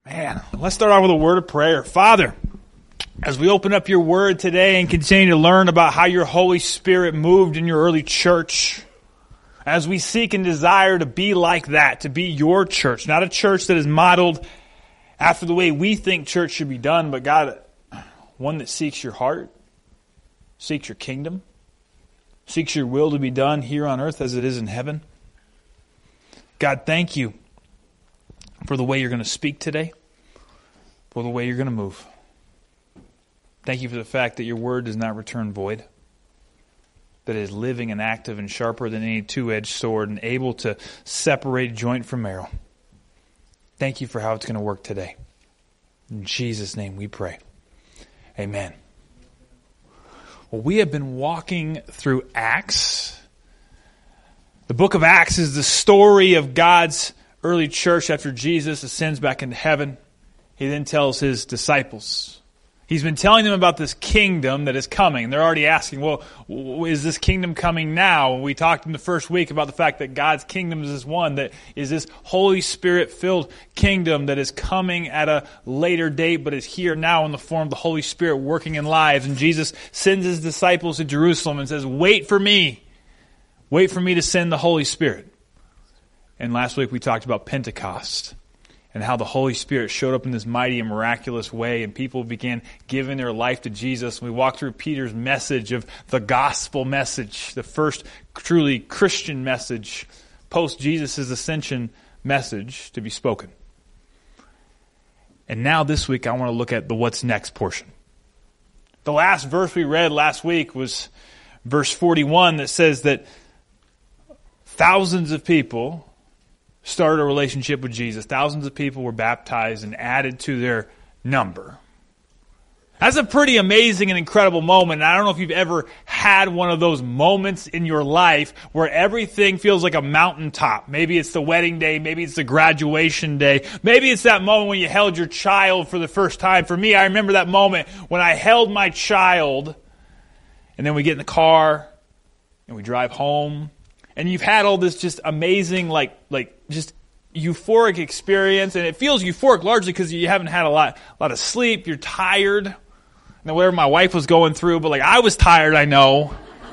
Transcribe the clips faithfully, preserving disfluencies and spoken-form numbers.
Man, let's start off with a word of prayer. Father, as we open up your word today and continue to learn about how your Holy Spirit moved in your early church, as we seek and desire to be like that, to be your church, not a church that is modeled after the way we think church should be done, but God, one that seeks your heart, seeks your kingdom, seeks your will to be done here on earth as it is in heaven. God, thank you for the way you're going to speak today, for the way you're going to move. Thank you for the fact that your word does not return void, that it is living and active and sharper than any two-edged sword and able to separate joint from marrow. Thank you for how it's going to work today. In Jesus' name we pray. Amen. Well, we have been walking through Acts. The book of Acts is the story of God's early church after Jesus ascends back into heaven. He then tells his disciples. He's been telling them about this kingdom that is coming. And they're already asking, well, is this kingdom coming now? We talked in the first week about the fact that God's kingdom is this one, that is this Holy Spirit-filled kingdom that is coming at a later date, but is here now in the form of the Holy Spirit working in lives. And Jesus sends his disciples to Jerusalem and says, wait for me. Wait for me to send the Holy Spirit. And last week we talked about Pentecost and how the Holy Spirit showed up in this mighty and miraculous way, and people began giving their life to Jesus. We walked through Peter's message of the gospel message, the first truly Christian message, post-Jesus' ascension message to be spoken. And now this week I want to look at the what's next portion. The last verse we read last week was verse forty-one that says that thousands of people started a relationship with Jesus. Thousands of people were baptized and added to their number. That's a pretty amazing and incredible moment. And I don't know if you've ever had one of those moments in your life where everything feels like a mountaintop. Maybe it's the wedding day. Maybe it's the graduation day. Maybe it's that moment when you held your child for the first time. For me, I remember that moment when I held my child, and then we get in the car and we drive home. And you've had all this just amazing, like, like just euphoric experience, and it feels euphoric largely because you haven't had a lot, a lot of sleep. You're tired. And whatever my wife was going through, but like I was tired, I know.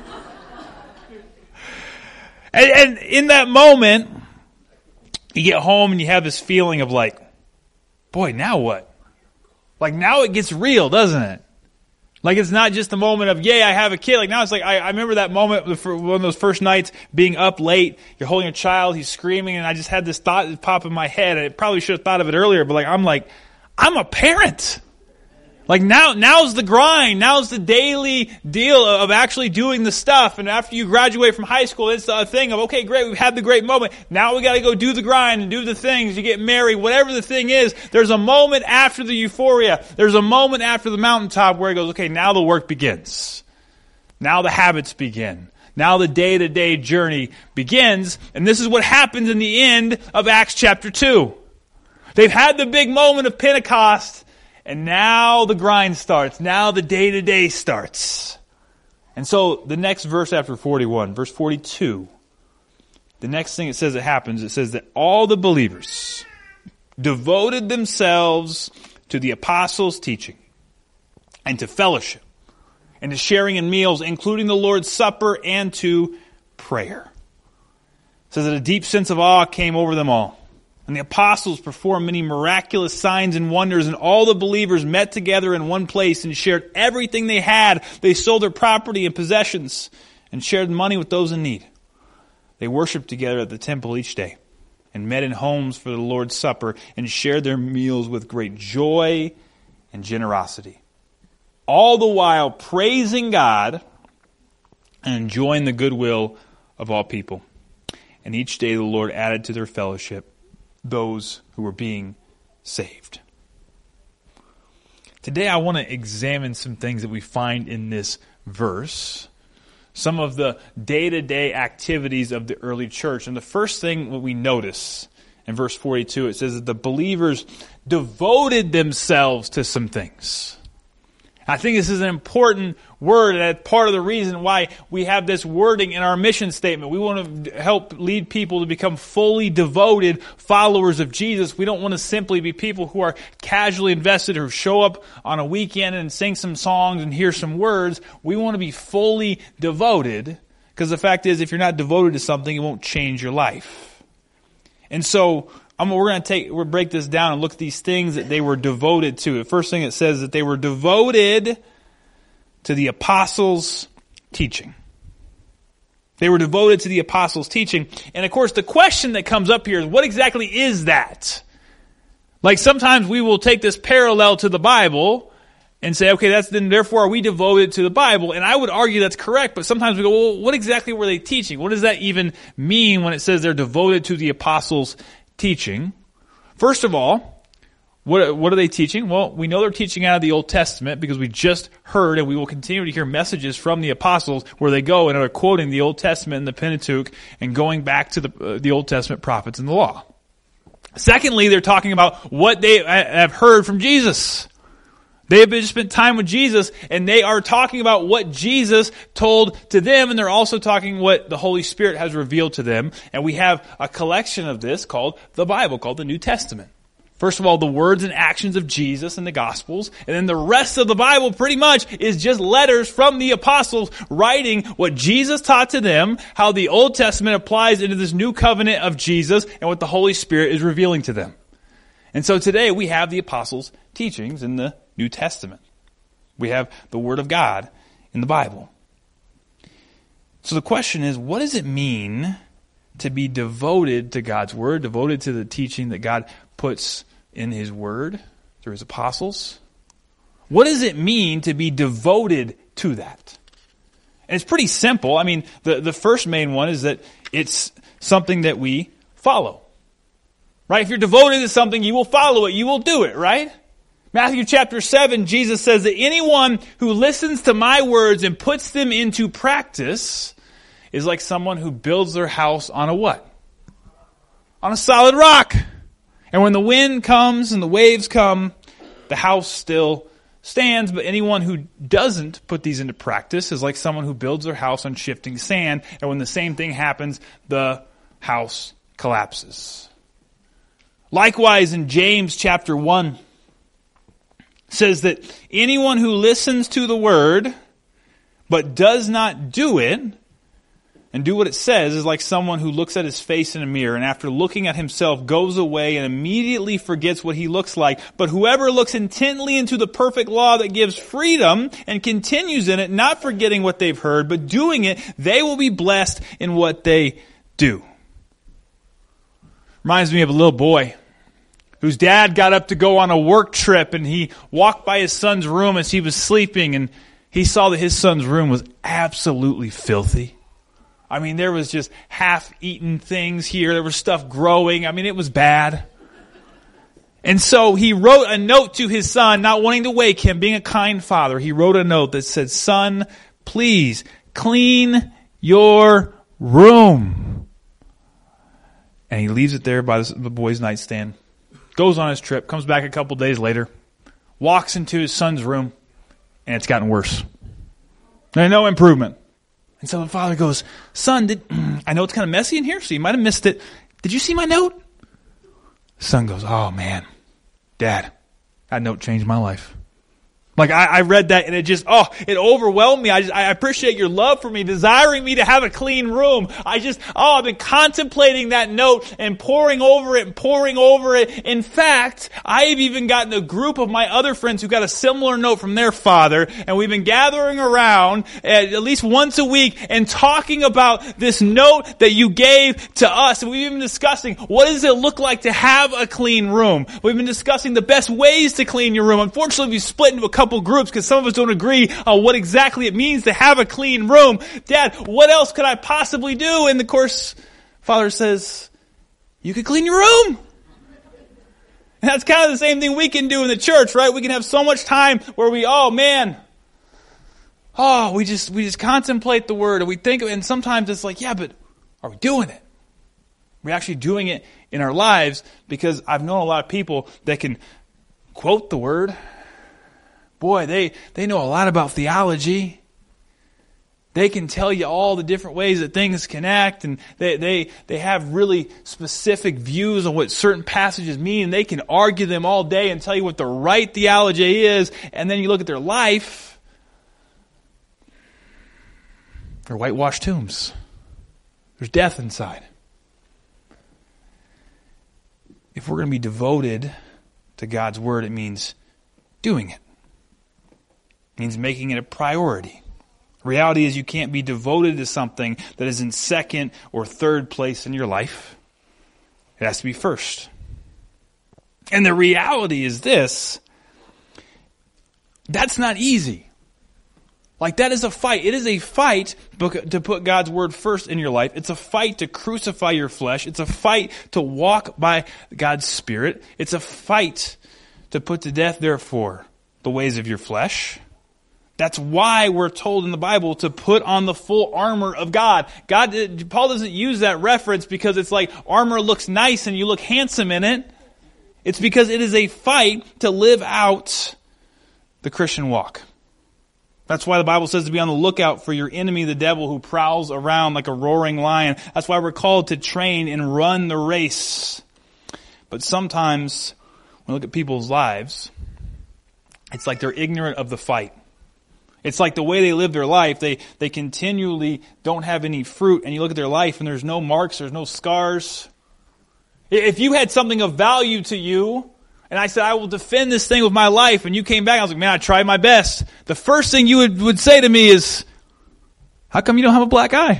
and, and in that moment, you get home and you have this feeling of like, boy, now what? Like now it gets real, doesn't it? Like it's not just the moment of, yay, I have a kid. Like now it's like, I, I remember that moment for one of those first nights being up late. You're holding a child, he's screaming, and I just had this thought pop in my head. And I probably should have thought of it earlier, but like I'm like, I'm a parent. Like now, now's the grind. Now's the daily deal of actually doing the stuff. And after you graduate from high school, it's a thing of, okay, great, we've had the great moment. Now we got to go do the grind and do the things. You get married, whatever the thing is. There's a moment after the euphoria. There's a moment after the mountaintop where it goes, okay, now the work begins. Now the habits begin. Now the day-to-day journey begins. And this is what happens in the end of Acts chapter two. They've had the big moment of Pentecost. And now the grind starts. Now the day-to-day starts. And so the next verse after forty-one, verse forty-two, the next thing it says that happens, it says that all the believers devoted themselves to the apostles' teaching and to fellowship and to sharing in meals, including the Lord's Supper and to prayer. It says that a deep sense of awe came over them all. And the apostles performed many miraculous signs and wonders, and all the believers met together in one place and shared everything they had. They sold their property and possessions and shared money with those in need. They worshiped together at the temple each day and met in homes for the Lord's Supper and shared their meals with great joy and generosity. All the while praising God and enjoying the goodwill of all people. And each day the Lord added to their fellowship those who were being saved. Today I want to examine some things that we find in this verse, some of the day-to-day activities of the early church. And the first thing that we notice in verse forty-two, it says that the believers devoted themselves to some things. I think this is an important word, and that's part of the reason why we have this wording in our mission statement. We want to help lead people to become fully devoted followers of Jesus. We don't want to simply be people who are casually invested or show up on a weekend and sing some songs and hear some words. We want to be fully devoted, because the fact is, if you're not devoted to something, it won't change your life. And so, I'm, we're going to take, we'll break this down and look at these things that they were devoted to. The first thing it says that they were devoted to the apostles' teaching. They were devoted to the apostles' teaching. And of course, the question that comes up here is, what exactly is that? Like sometimes we will take this parallel to the Bible and say, okay, that's then therefore are we devoted to the Bible? And I would argue that's correct, but sometimes we go, well, what exactly were they teaching? What does that even mean when it says they're devoted to the apostles' teaching? First of all, what, what are they teaching? Well, we know they're teaching out of the Old Testament because we just heard, and we will continue to hear messages from the apostles where they go and are quoting the Old Testament and the Pentateuch and going back to the, uh, the Old Testament prophets and the law. Secondly, they're talking about what they have heard from Jesus. They have just spent time with Jesus, and they are talking about what Jesus told to them, and they're also talking what the Holy Spirit has revealed to them. And we have a collection of this called the Bible, called the New Testament. First of all, the words and actions of Jesus in the Gospels, and then the rest of the Bible pretty much is just letters from the apostles writing what Jesus taught to them, how the Old Testament applies into this new covenant of Jesus, and what the Holy Spirit is revealing to them. And so today we have the apostles' teachings in the New Testament. We have the Word of God in the Bible. So the question is, what does it mean to be devoted to God's Word, devoted to the teaching that God puts in His Word through His apostles? What does it mean to be devoted to that? And it's pretty simple. I mean, the, the first main one is that it's something that we follow. Right? If you're devoted to something, you will follow it. You will do it, right? Matthew chapter seven, Jesus says that anyone who listens to my words and puts them into practice is like someone who builds their house on a what? On a solid rock. And when the wind comes and the waves come, the house still stands. But anyone who doesn't put these into practice is like someone who builds their house on shifting sand. And when the same thing happens, the house collapses. Likewise, in James chapter one, says that anyone who listens to the word but does not do it and do what it says is like someone who looks at his face in a mirror and after looking at himself goes away and immediately forgets what he looks like. But whoever looks intently into the perfect law that gives freedom and continues in it, not forgetting what they've heard, but doing it, they will be blessed in what they do. Reminds me of a little boy whose dad got up to go on a work trip, and he walked by his son's room as he was sleeping, and he saw that his son's room was absolutely filthy. I mean, there was just half-eaten things here. There was stuff growing. I mean, it was bad. And so he wrote a note to his son, not wanting to wake him, being a kind father. He wrote a note that said, "Son, please clean your room." And he leaves it there by the boy's nightstand. Goes on his trip, comes back a couple days later, walks into his son's room, and it's gotten worse. There's no improvement. And so the father goes, "Son, did, I know it's kind of messy in here, so you might have missed it. Did you see my note?" The son goes, "Oh man, Dad, that note changed my life." Like, I, I read that and it just, oh, it overwhelmed me. I just, I appreciate your love for me, desiring me to have a clean room. I just, oh, I've been contemplating that note and poring over it and poring over it. In fact, I've even gotten a group of my other friends who got a similar note from their father, and we've been gathering around at, at least once a week and talking about this note that you gave to us. And we've been discussing, what does it look like to have a clean room? We've been discussing the best ways to clean your room. Unfortunately, we've split into a couple groups because some of us don't agree on what exactly it means to have a clean room. Dad, what else could I possibly do? And of course, Father says, you could clean your room. And that's kind of the same thing we can do in the church, right? We can have so much time where we, oh man, oh, we just, we just contemplate the word and we think of it, and sometimes it's like, yeah, but are we doing it? Are we actually doing it in our lives? Because I've known a lot of people that can quote the word, Boy, they, they know a lot about theology. They can tell you all the different ways that things connect, and they, they, they have really specific views on what certain passages mean, and they can argue them all day and tell you what the right theology is, and then you look at their life, they're whitewashed tombs. There's death inside. If we're going to be devoted to God's Word, it means doing it. It means making it a priority. Reality is you can't be devoted to something that is in second or third place in your life. It has to be first. And the reality is this: that's not easy. Like, that is a fight. It is a fight to put God's Word first in your life. It's a fight to crucify your flesh. It's a fight to walk by God's Spirit. It's a fight to put to death, therefore, the ways of your flesh. That's why we're told in the Bible to put on the full armor of God. God, Paul doesn't use that reference because it's like armor looks nice and you look handsome in it. It's because it is a fight to live out the Christian walk. That's why the Bible says to be on the lookout for your enemy, the devil, who prowls around like a roaring lion. That's why we're called to train and run the race. But sometimes, when we look at people's lives, it's like they're ignorant of the fight. It's like the way they live their life, they, they continually don't have any fruit, and you look at their life and there's no marks, there's no scars. If you had something of value to you, and I said, I will defend this thing with my life, and you came back, I was like, man, I tried my best. The first thing you would, would say to me is, how come you don't have a black eye?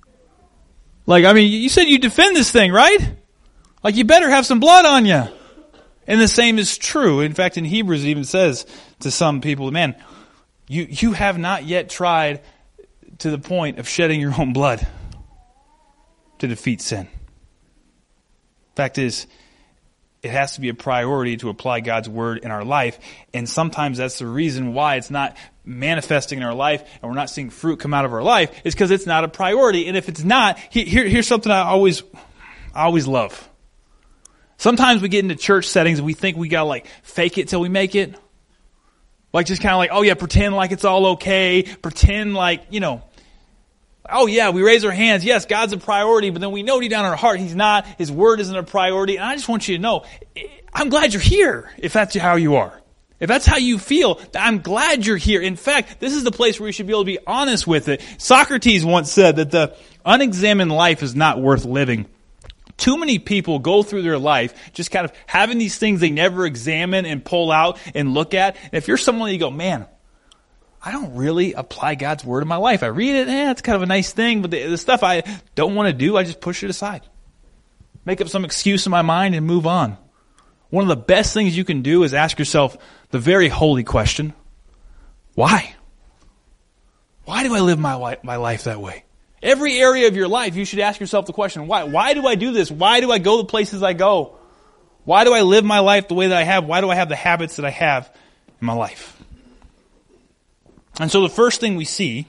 Like, I mean, you said you defend this thing, right? Like, you better have some blood on you. And the same is true. In fact, in Hebrews it even says to some people, man, You you have not yet tried to the point of shedding your own blood to defeat sin. Fact is, it has to be a priority to apply God's Word in our life. And sometimes that's the reason why it's not manifesting in our life and we're not seeing fruit come out of our life, is because it's not a priority. And if it's not, here, here's something I always, I always love. Sometimes we get into church settings and we think we gotta like fake it till we make it. Like, just kind of like, oh yeah, pretend like it's all okay. Pretend like, you know, oh yeah, we raise our hands. Yes, God's a priority, but then we know deep down in our heart He's not. His Word isn't a priority. And I just want you to know, I'm glad you're here if that's how you are. If that's how you feel, I'm glad you're here. In fact, this is the place where you should be able to be honest with it. Socrates once said that the unexamined life is not worth living. Too many people go through their life just kind of having these things they never examine and pull out and look at. And if you're someone that you go, man, I don't really apply God's Word in my life. I read it, eh, it's kind of a nice thing, but the, the stuff I don't want to do, I just push it aside. Make up some excuse in my mind and move on. One of the best things you can do is ask yourself the very holy question, why? Why do I live my, my life that way? Every area of your life, you should ask yourself the question, why? Why do I do this? Why do I go the places I go? Why do I live my life the way that I have? Why do I have the habits that I have in my life? And so the first thing we see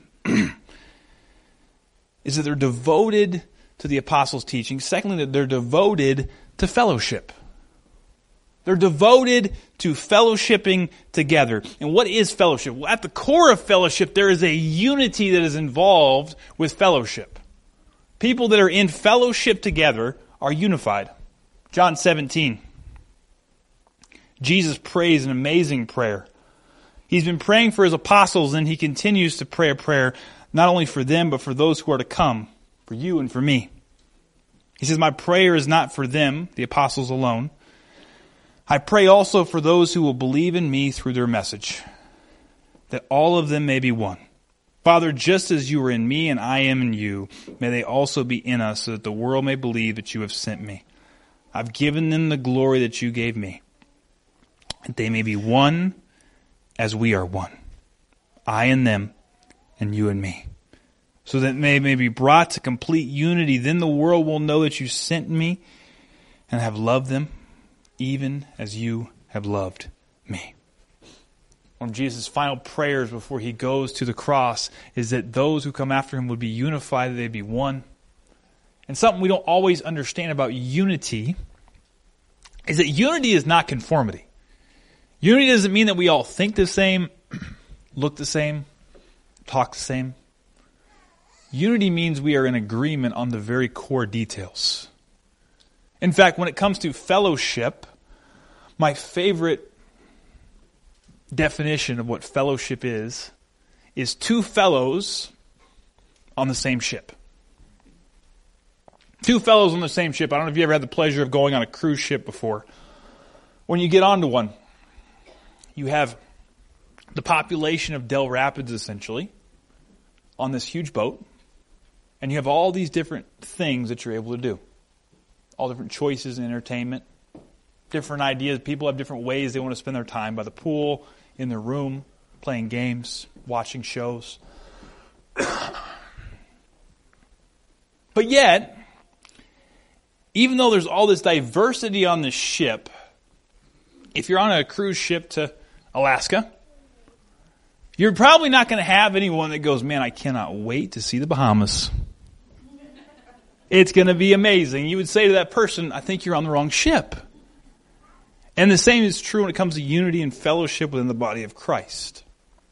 is that they're devoted to the apostles' teaching. Secondly, that they're devoted to fellowship. They're devoted to fellowshipping together. And what is fellowship? Well, at the core of fellowship, there is a unity that is involved with fellowship. People that are in fellowship together are unified. John seventeen. Jesus prays an amazing prayer. He's been praying for His apostles, and He continues to pray a prayer not only for them, but for those who are to come, for you and for me. He says, my prayer is not for them, the apostles alone. I pray also for those who will believe in me through their message, that all of them may be one. Father, just as you are in me and I am in you, may they also be in us, so that the world may believe that you have sent me. I've given them the glory that you gave me, that they may be one as we are one. I and them, and you and me. So that they may be brought to complete unity. Then the world will know that you sent me and have loved them, even as you have loved me. One of Jesus' final prayers before He goes to the cross is that those who come after Him would be unified, that they'd be one. And something we don't always understand about unity is that unity is not conformity. Unity doesn't mean that we all think the same, look the same, talk the same. Unity means we are in agreement on the very core details. In fact, when it comes to fellowship, my favorite definition of what fellowship is, is two fellows on the same ship. Two fellows on the same ship. I don't know if you ever had the pleasure of going on a cruise ship before. When you get onto one, you have the population of Del Rapids, essentially, on this huge boat. And you have all these different things that you're able to do. All different choices in entertainment. Different ideas. People have different ways they want to spend their time. By the pool, in their room, playing games, watching shows. But yet, even though there's all this diversity on the ship, if you're on a cruise ship to Alaska, you're probably not going to have anyone that goes, man, I cannot wait to see the Bahamas. It's going to be amazing. You would say to that person, I think you're on the wrong ship. And the same is true when it comes to unity and fellowship within the body of Christ.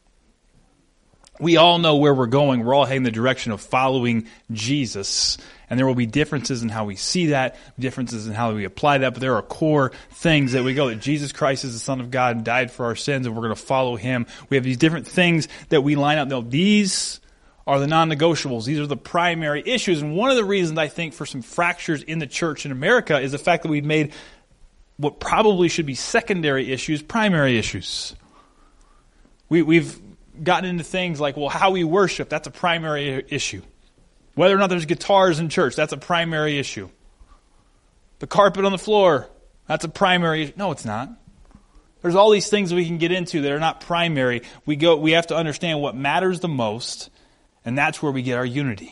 We all know where we're going. We're all heading in the direction of following Jesus. And there will be differences in how we see that, differences in how we apply that, but there are core things that we go, that Jesus Christ is the Son of God and died for our sins, and we're going to follow Him. We have these different things that we line up. No, these are the non-negotiables. These are the primary issues. And one of the reasons I think for some fractures in the church in America is the fact that we've made what probably should be secondary issues primary issues. We, we've gotten into things like, well, how we worship, that's a primary issue. Whether or not there's guitars in church, that's a primary issue. The carpet on the floor, that's a primary issue. No, it's not. There's all these things we can get into that are not primary. We go. We have to understand what matters the most, and that's where we get our unity.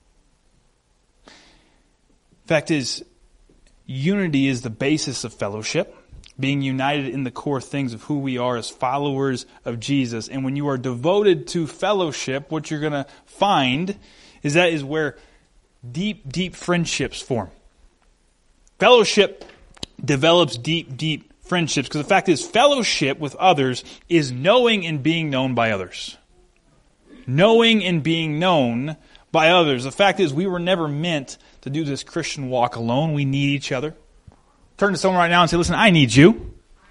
Fact is, unity is the basis of fellowship. Being united in the core things of who we are as followers of Jesus. And when you are devoted to fellowship, what you're going to find is that is where deep, deep friendships form. Fellowship develops deep, deep friendships. Because the fact is, fellowship with others is knowing and being known by others. Knowing and being known by others. The fact is, we were never meant to do this Christian walk alone. We need each other. Turn to someone right now and say, listen, I need you.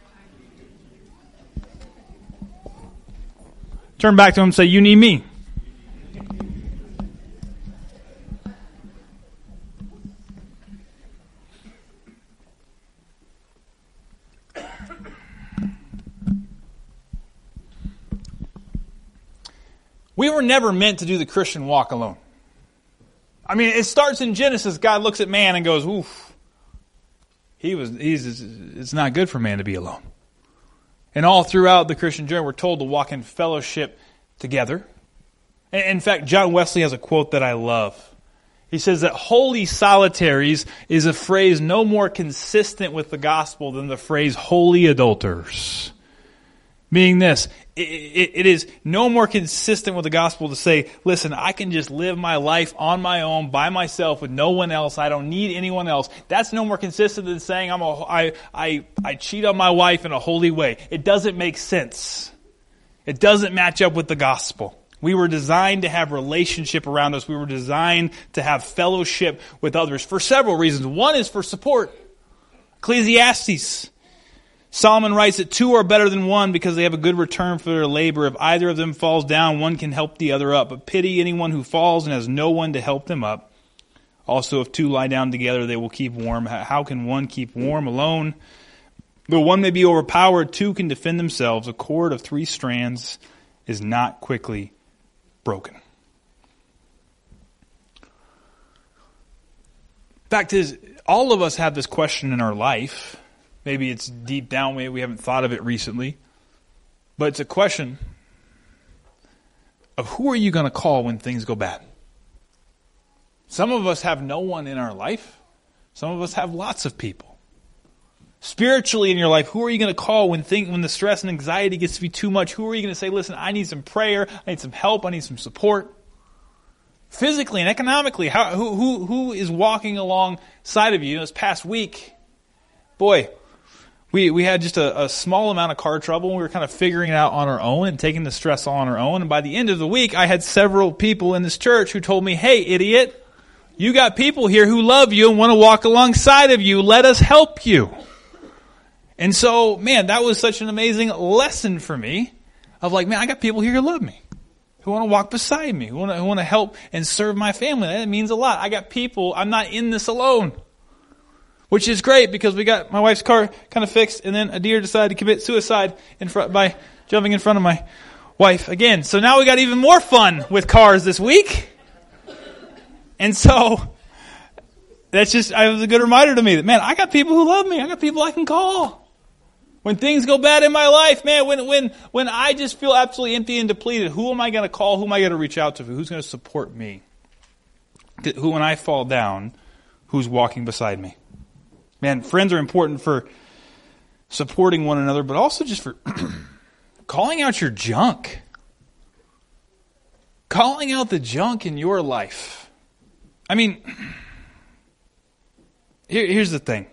Turn back to him and say, you need me. We were never meant to do the Christian walk alone. I mean, it starts in Genesis. God looks at man and goes, oof. He was. He's. It's not good for man to be alone. And all throughout the Christian journey, we're told to walk in fellowship together. In fact, John Wesley has a quote that I love. He says that holy solitaries is a phrase no more consistent with the gospel than the phrase holy adulterers. Meaning this, it, it, it is no more consistent with the gospel to say, listen, I can just live my life on my own, by myself, with no one else. I don't need anyone else. That's no more consistent than saying I'm a, I, I, I cheat on my wife in a holy way. It doesn't make sense. It doesn't match up with the gospel. We were designed to have relationship around us. We were designed to have fellowship with others for several reasons. One is for support. Ecclesiastes. Solomon writes that two are better than one because they have a good return for their labor. If either of them falls down, one can help the other up. But pity anyone who falls and has no one to help them up. Also, if two lie down together, they will keep warm. How can one keep warm alone? Though one may be overpowered, two can defend themselves. A cord of three strands is not quickly broken. Fact is, all of us have this question in our life. Maybe it's deep down, maybe we haven't thought of it recently. But it's a question of who are you going to call when things go bad? Some of us have no one in our life. Some of us have lots of people. Spiritually in your life, who are you going to call when thing, when the stress and anxiety gets to be too much? Who are you going to say, listen, I need some prayer, I need some help, I need some support? Physically and economically, how, who, who, who is walking alongside of you? This past week, boy, We we had just a, a small amount of car trouble, and we were kind of figuring it out on our own and taking the stress all on our own. And by the end of the week, I had several people in this church who told me, hey, idiot, you got people here who love you and want to walk alongside of you. Let us help you. And so, man, that was such an amazing lesson for me of like, man, I got people here who love me, who want to walk beside me, who want to, who want to help and serve my family. That means a lot. I got people. I'm not in this alone. Which is great because we got my wife's car kind of fixed, and then a deer decided to commit suicide in front by jumping in front of my wife again. So now we got even more fun with cars this week. And so that's just, it was a good reminder to me that, man, I got people who love me. I got people I can call. When things go bad in my life, man, when when when I just feel absolutely empty and depleted, who am I going to call? Who am I going to reach out to? Who's going to support me? Who, when I fall down, who's walking beside me? Man, friends are important for supporting one another, but also just for calling out your junk. Calling out the junk in your life. I mean, here, here's the thing.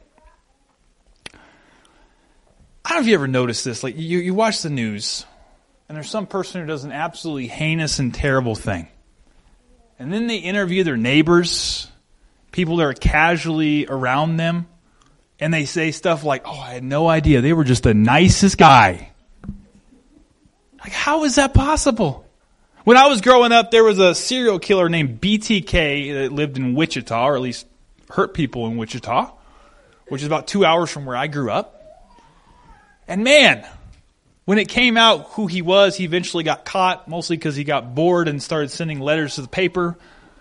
I don't know if you ever noticed this. Like you, you watch the news, and there's some person who does an absolutely heinous and terrible thing. And then they interview their neighbors, people that are casually around them, and they say stuff like, oh, I had no idea. They were just the nicest guy. Like, how is that possible? When I was growing up, there was a serial killer named B T K that lived in Wichita, or at least hurt people in Wichita, which is about two hours from where I grew up. And man, when it came out who he was, he eventually got caught, mostly because he got bored and started sending letters to the paper.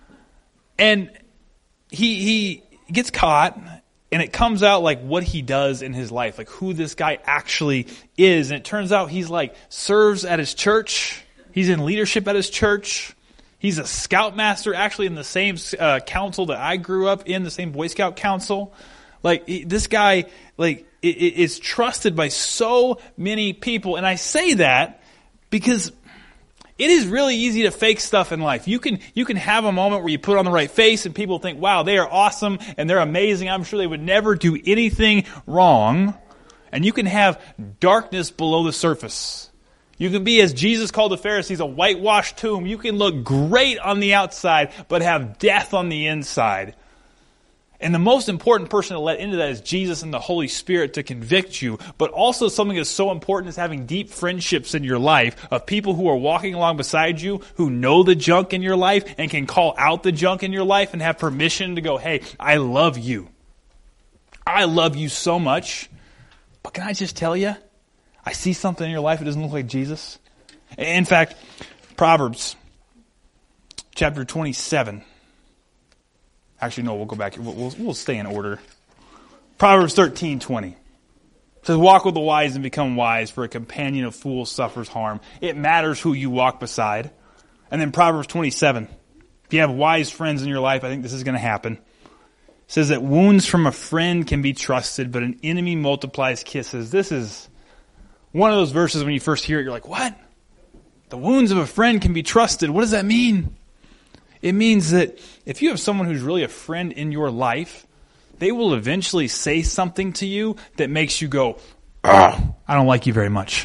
And he he gets caught, and it comes out like what he does in his life, like who this guy actually is. And it turns out he's like serves at his church. He's in leadership at his church. He's a scoutmaster, actually in the same uh, council that I grew up in, the same Boy Scout council. Like this guy, like it, it, is trusted by so many people. And I say that because it is really easy to fake stuff in life. You can you can have a moment where you put on the right face and people think, wow, they are awesome and they're amazing. I'm sure they would never do anything wrong. And you can have darkness below the surface. You can be, as Jesus called the Pharisees, a whitewashed tomb. You can look great on the outside, but have death on the inside. And the most important person to let into that is Jesus and the Holy Spirit to convict you. But also something that's so important is having deep friendships in your life of people who are walking along beside you, who know the junk in your life and can call out the junk in your life and have permission to go, hey, I love you. I love you so much. But can I just tell you, I see something in your life that doesn't look like Jesus. In fact, Proverbs chapter twenty-seven. Actually, no, we'll go back. We'll, we'll, we'll stay in order. Proverbs thirteen twenty. It says, walk with the wise and become wise, for a companion of fools suffers harm. It matters who you walk beside. And then Proverbs twenty-seven. If you have wise friends in your life, I think this is going to happen. It says that wounds from a friend can be trusted, but an enemy multiplies kisses. This is one of those verses when you first hear it, you're like, what? The wounds of a friend can be trusted. What does that mean? It means that if you have someone who's really a friend in your life, they will eventually say something to you that makes you go, I don't like you very much.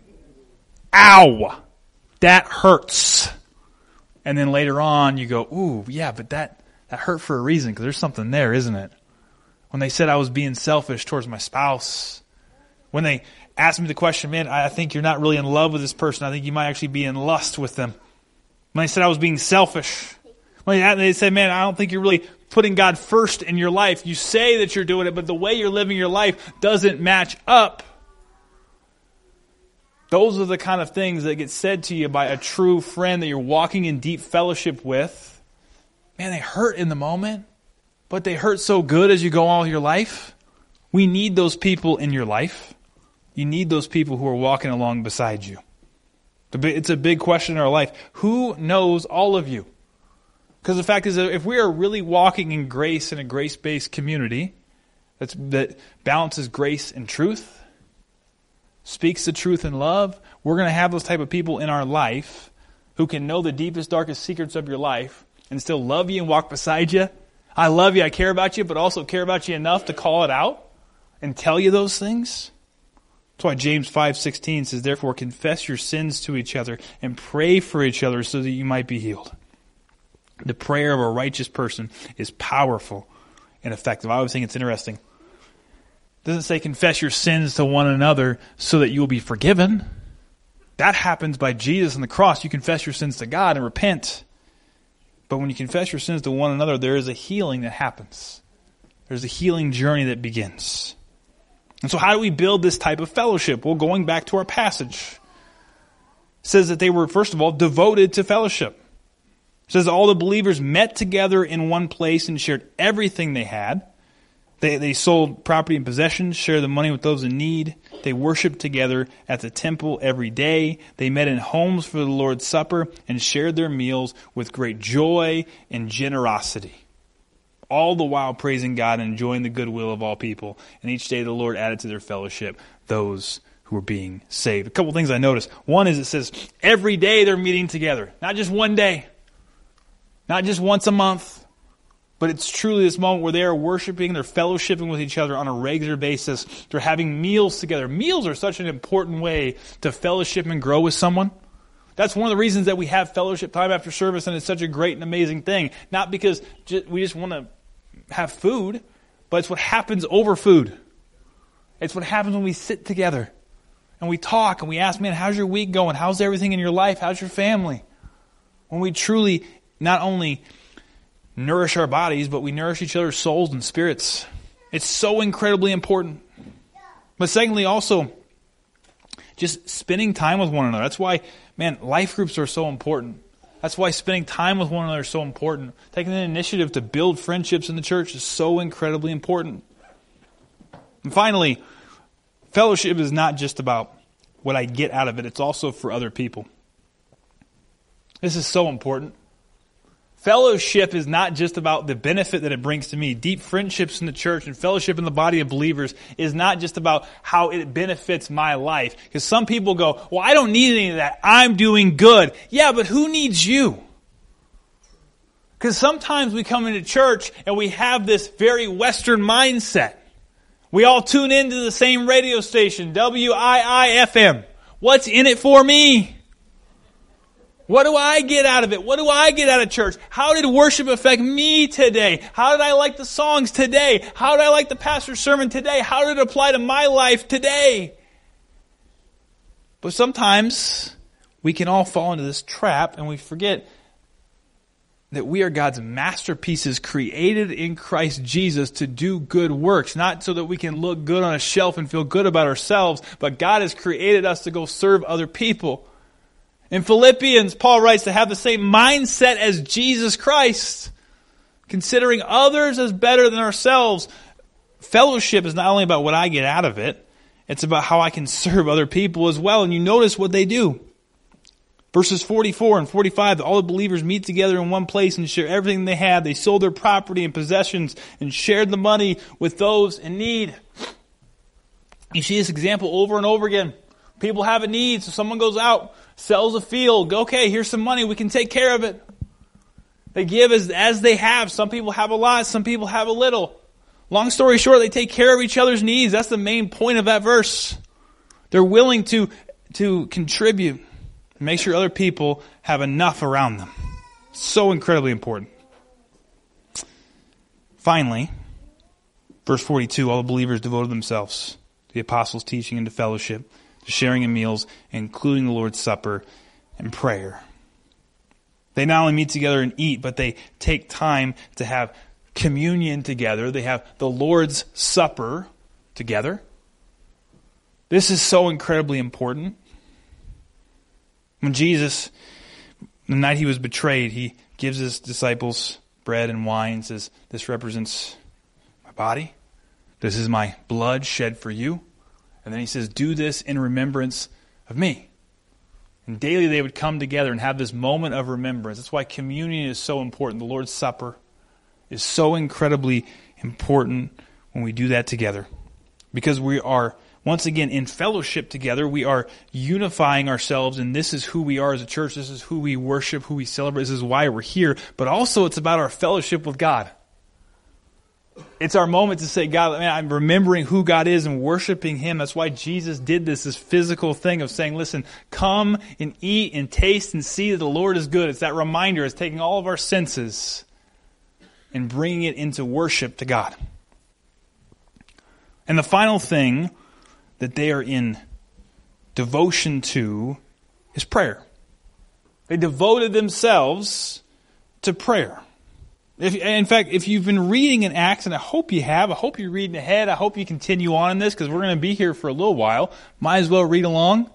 Ow, that hurts. And then later on you go, ooh, yeah, but that, that hurt for a reason because there's something there, isn't it? When they said I was being selfish towards my spouse, when they asked me the question, man, I think you're not really in love with this person. I think you might actually be in lust with them. When they said I was being selfish, when they said, man, I don't think you're really putting God first in your life. You say that you're doing it, but the way you're living your life doesn't match up. Those are the kind of things that get said to you by a true friend that you're walking in deep fellowship with. Man, they hurt in the moment, but they hurt so good as you go all your life. We need those people in your life. You need those people who are walking along beside you. It's a big question in our life. Who knows all of you? Because the fact is that if we are really walking in grace in a grace-based community that's, that balances grace and truth, speaks the truth in love, we're going to have those type of people in our life who can know the deepest, darkest secrets of your life and still love you and walk beside you. I love you, I care about you, but also care about you enough to call it out and tell you those things. That's why James five sixteen says, therefore confess your sins to each other and pray for each other so that you might be healed. The prayer of a righteous person is powerful and effective. I always think it's interesting. It doesn't say confess your sins to one another so that you will be forgiven. That happens by Jesus on the cross. You confess your sins to God and repent. But when you confess your sins to one another, there is a healing that happens. There's a healing journey that begins. And so how do we build this type of fellowship? Well, going back to our passage, it says that they were, first of all, devoted to fellowship. It says all the believers met together in one place and shared everything they had. They, they sold property and possessions, shared the money with those in need. They worshiped together at the temple every day. They met in homes for the Lord's Supper and shared their meals with great joy and generosity. All the while praising God and enjoying the goodwill of all people. And each day the Lord added to their fellowship those who were being saved. A couple things I noticed. One is it says every day they're meeting together. Not just one day. Not just once a month. But it's truly this moment where they are worshiping, they're fellowshipping with each other on a regular basis. They're having meals together. Meals are such an important way to fellowship and grow with someone. That's one of the reasons that we have fellowship time after service, and it's such a great and amazing thing. Not because we just want to have food, but it's what happens over food. It's what happens when we sit together and we talk and we ask, man, how's your week going? How's everything in your life? How's your family? When we truly not only nourish our bodies, but we nourish each other's souls and spirits. It's so incredibly important. But secondly, also, just spending time with one another. That's why, man, life groups are so important. That's why spending time with one another is so important. Taking the initiative to build friendships in the church is so incredibly important. And finally, fellowship is not just about what I get out of it. It's also for other people. This is so important. Fellowship is not just about the benefit that it brings to me. Deep friendships in the church and fellowship in the body of believers is not just about how it benefits my life. Because some people go, well, I don't need any of that. I'm doing good. Yeah, but who needs you? Because sometimes we come into church and we have this very Western mindset. We all tune into the same radio station, W I I F M. What's in it for me? What do I get out of it? What do I get out of church? How did worship affect me today? How did I like the songs today? How did I like the pastor's sermon today? How did it apply to my life today? But sometimes we can all fall into this trap and we forget that we are God's masterpieces created in Christ Jesus to do good works. Not so that we can look good on a shelf and feel good about ourselves, but God has created us to go serve other people. In Philippians, Paul writes to have the same mindset as Jesus Christ, considering others as better than ourselves. Fellowship is not only about what I get out of it, it's about how I can serve other people as well. And you notice what they do. Verses forty-four and forty-five, all the believers meet together in one place and share everything they had. They sold their property and possessions and shared the money with those in need. You see this example over and over again. People have a need, so someone goes out, sells a field. Okay, here's some money. We can take care of it. They give as, as they have. Some people have a lot. Some people have a little. Long story short, they take care of each other's needs. That's the main point of that verse. They're willing to, to contribute and make sure other people have enough around them. So incredibly important. Finally, verse forty-two, all the believers devoted themselves to the apostles' teaching and to fellowship, to sharing in meals, including the Lord's Supper and prayer. They not only meet together and eat, but they take time to have communion together. They have the Lord's Supper together. This is so incredibly important. When Jesus, the night he was betrayed, he gives his disciples bread and wine and says, this represents my body. This is my blood shed for you. And then he says, do this in remembrance of me. And daily they would come together and have this moment of remembrance. That's why communion is so important. The Lord's Supper is so incredibly important when we do that together. Because we are, once again, in fellowship together. We are unifying ourselves, and this is who we are as a church. This is who we worship, who we celebrate. This is why we're here. But also it's about our fellowship with God. It's our moment to say, God, man, I'm remembering who God is and worshiping Him. That's why Jesus did this, this physical thing of saying, listen, come and eat and taste and see that the Lord is good. It's that reminder. It's taking all of our senses and bringing it into worship to God. And the final thing that they are in devotion to is prayer. They devoted themselves to prayer. If, in fact, if you've been reading in Acts, and I hope you have, I hope you're reading ahead, I hope you continue on in this, because we're going to be here for a little while. Might as well read along.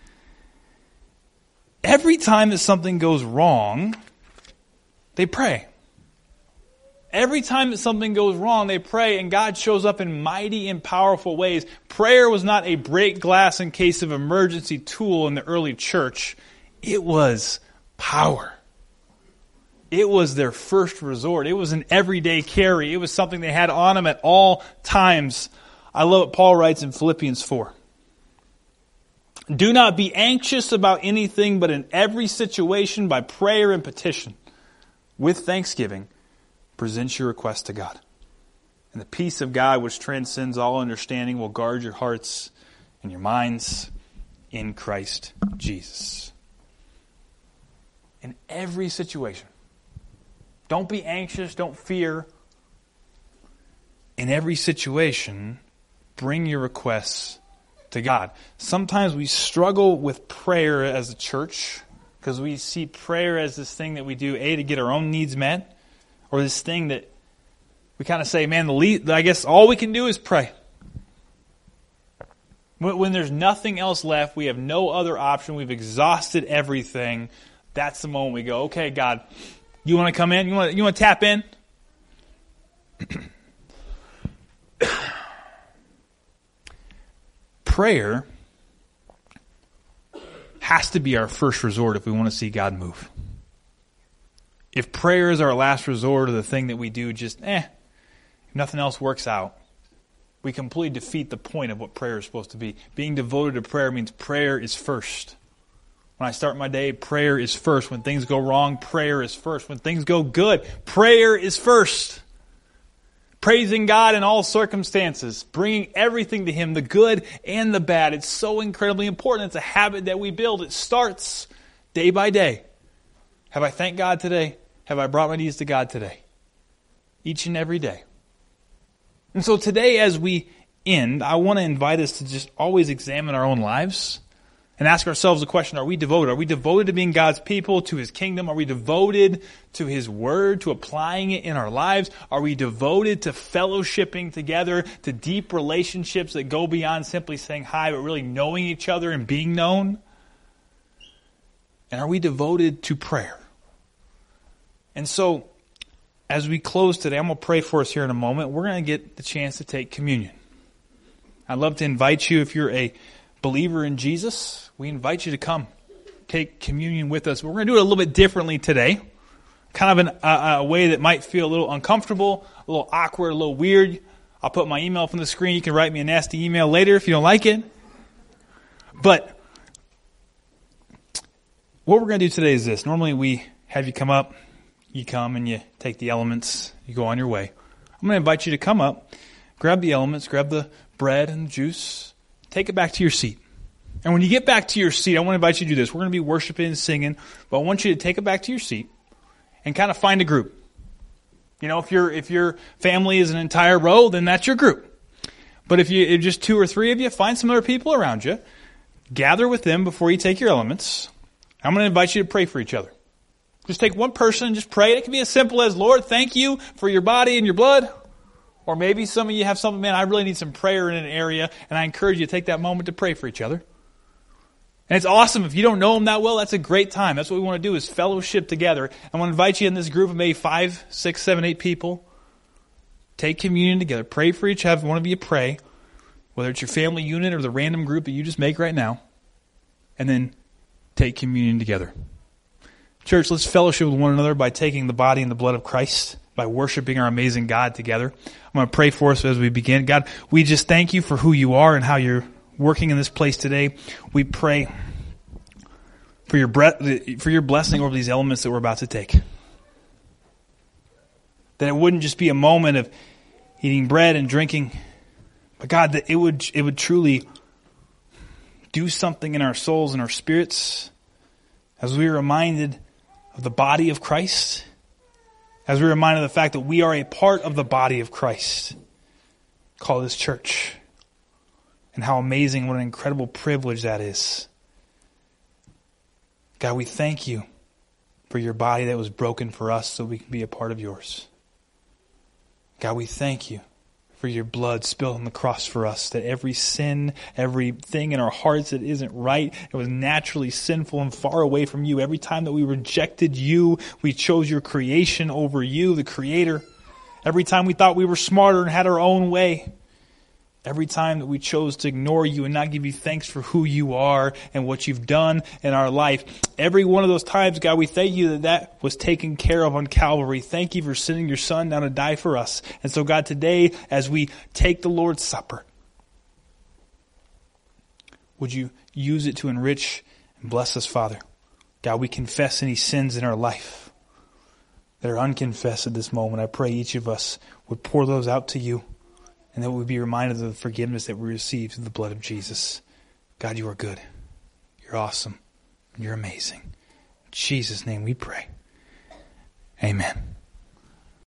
Every time that something goes wrong, they pray. Every time that something goes wrong, they pray, and God shows up in mighty and powerful ways. Prayer was not a break glass in case of emergency tool in the early church. It was power. It was their first resort. It was an everyday carry. It was something they had on them at all times. I love what Paul writes in Philippians four. Do not be anxious about anything, but in every situation, by prayer and petition, with thanksgiving, present your request to God. And the peace of God, which transcends all understanding, will guard your hearts and your minds in Christ Jesus. In every situation. Don't be anxious. Don't fear. In every situation, bring your requests to God. Sometimes we struggle with prayer as a church because we see prayer as this thing that we do, A, to get our own needs met, or this thing that we kind of say, man, the least, I guess all we can do is pray. When there's nothing else left, we have no other option, we've exhausted everything, that's the moment we go, okay, God, you want to come in? You want, you want to tap in? Prayer has to be our first resort if we want to see God move. If prayer is our last resort or the thing that we do just, eh, if nothing else works out, we completely defeat the point of what prayer is supposed to be. Being devoted to prayer means prayer is first. When I start my day, prayer is first. When things go wrong, prayer is first. When things go good, prayer is first. Praising God in all circumstances, bringing everything to Him, the good and the bad. It's so incredibly important. It's a habit that we build. It starts day by day. Have I thanked God today? Have I brought my needs to God today? Each and every day. And so today as we end, I want to invite us to just always examine our own lives and ask ourselves the question, are we devoted? Are we devoted to being God's people, to His kingdom? Are we devoted to His word, to applying it in our lives? Are we devoted to fellowshipping together, to deep relationships that go beyond simply saying hi, but really knowing each other and being known? And are we devoted to prayer? And so, as we close today, I'm going to pray for us here in a moment. We're going to get the chance to take communion. I'd love to invite you, if you're a believer in Jesus, we invite you to come take communion with us. We're going to do it a little bit differently today. Kind of an, uh, a way that might feel a little uncomfortable, a little awkward, a little weird. I'll put my email up on the screen. You can write me a nasty email later if you don't like it. But what we're going to do today is this. Normally we have you come up, you come and you take the elements, you go on your way. I'm going to invite you to come up, grab the elements, grab the bread and the juice, take it back to your seat. And when you get back to your seat, I want to invite you to do this. We're going to be worshiping and singing, but I want you to take it back to your seat and kind of find a group. You know, if your if your family is an entire row, then that's your group. But if you if just two or three of you, find some other people around you, gather with them before you take your elements. I'm going to invite you to pray for each other. Just take one person and just pray. It can be as simple as, Lord, thank you for your body and your blood. Or maybe some of you have something, man, I really need some prayer in an area, and I encourage you to take that moment to pray for each other. And it's awesome. If you don't know them that well, that's a great time. That's what we want to do, is fellowship together. I want to invite you in this group of maybe five, six, seven, eight people. Take communion together. Pray for each other. One of you pray, whether it's your family unit or the random group that you just make right now. And then take communion together. Church, let's fellowship with one another by taking the body and the blood of Christ, by worshiping our amazing God together. I'm going to pray for us as we begin. God, we just thank you for who you are and how you're working in this place today. We pray for your breath, for your blessing over these elements that we're about to take. That it wouldn't just be a moment of eating bread and drinking. But God, that it would, it would truly do something in our souls and our spirits as we are reminded of the body of Christ, as we are reminded of the fact that we are a part of the body of Christ called His church, and how amazing, what an incredible privilege that is. God, we thank you for your body that was broken for us so we can be a part of yours. God, we thank you for your blood spilled on the cross for us, that every sin, everything in our hearts that isn't right, it was naturally sinful and far away from you. Every time that we rejected you, we chose your creation over you, the Creator. Every time we thought we were smarter and had our own way. Every time that we chose to ignore you and not give you thanks for who you are and what you've done in our life. Every one of those times, God, we thank you that that was taken care of on Calvary. Thank you for sending your Son down to die for us. And so, God, today, as we take the Lord's Supper, would you use it to enrich and bless us, Father? God, we confess any sins in our life that are unconfessed at this moment. I pray each of us would pour those out to you, and that we would be reminded of the forgiveness that we receive through the blood of Jesus. God, you are good. You're awesome. You're amazing. In Jesus' name we pray. Amen.